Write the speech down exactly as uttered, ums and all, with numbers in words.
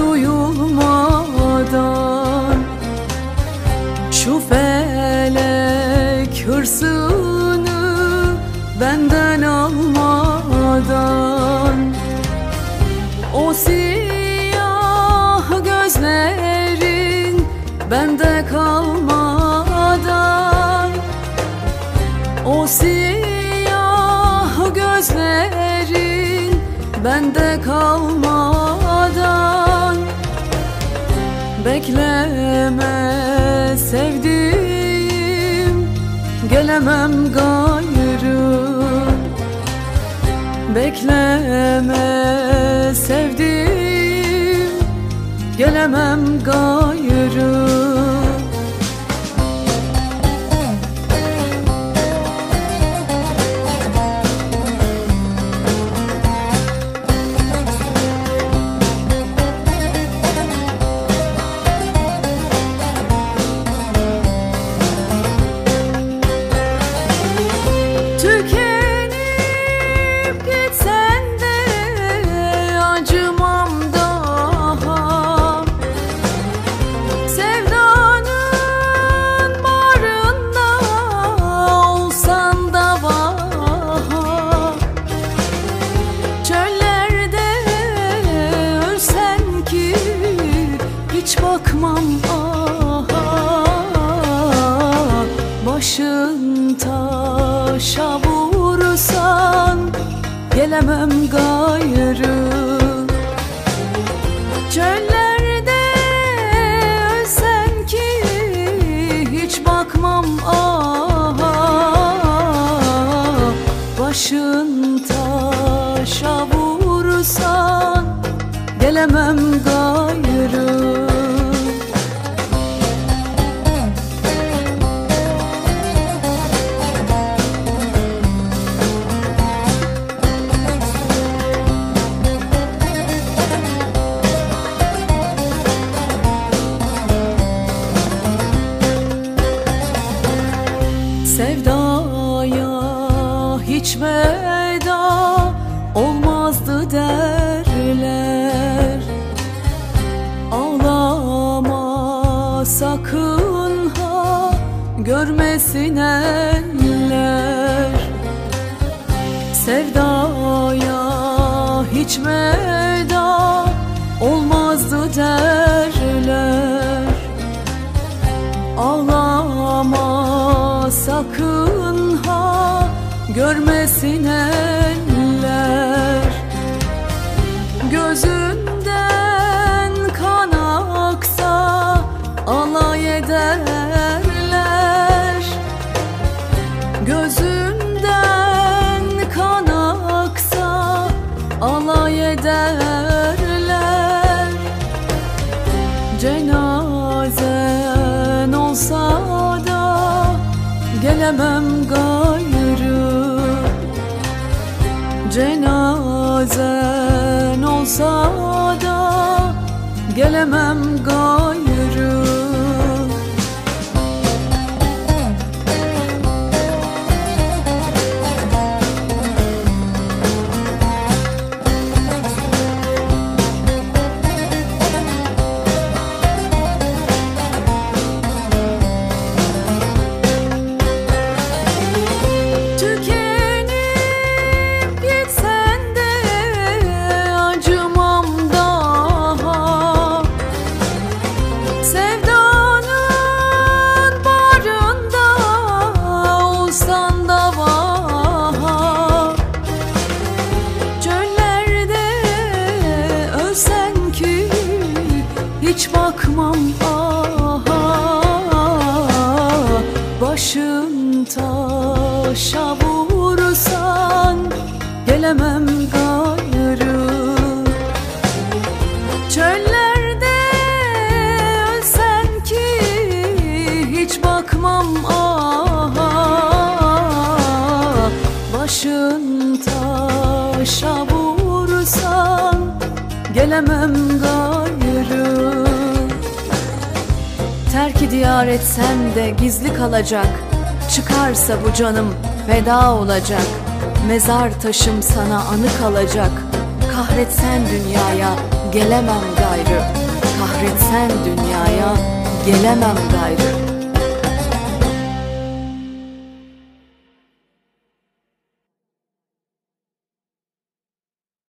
duyulmadan, şu felek hırsını benden almadan, o siyah gözlerin bende kalmadan, o siyah gözlerin bende kalmadan, bekleme sevdiğim, gelemem gayrı. Bekleme sevdiğim, gelemem gayrı. Bakmam aha, başın taşa vursan gelemem gayrı. Çöllerde ölsen ki hiç bakmam aha, başın taşa vursan gelemem gayrı. Sevdaya hiç veda olmazdı derler. Ağlama sakın ha, görmesin eller. Sevdaya hiç veda olmazdı derler. Ağlama sakın ha, görmesin eller. Gözünden kan aksa alay ederler. Gözünden kan aksa alay ederler. Cenazen olsa da gelemem gayrı. Cenazen olsa da gelemem gayrı. Hiç bakmam aha, başın taşa vursan gelemem gayrı. Çöllerde ölsen ki hiç bakmam aha, başın taşa vursan gelemem gayrı. Terk-i diyar etsem de gizli kalacak, çıkarsa bu canım feda olacak. Mezar taşım sana anı kalacak, kahretsen dünyaya gelemem gayrı. Kahretsen dünyaya, gelemem gayrı.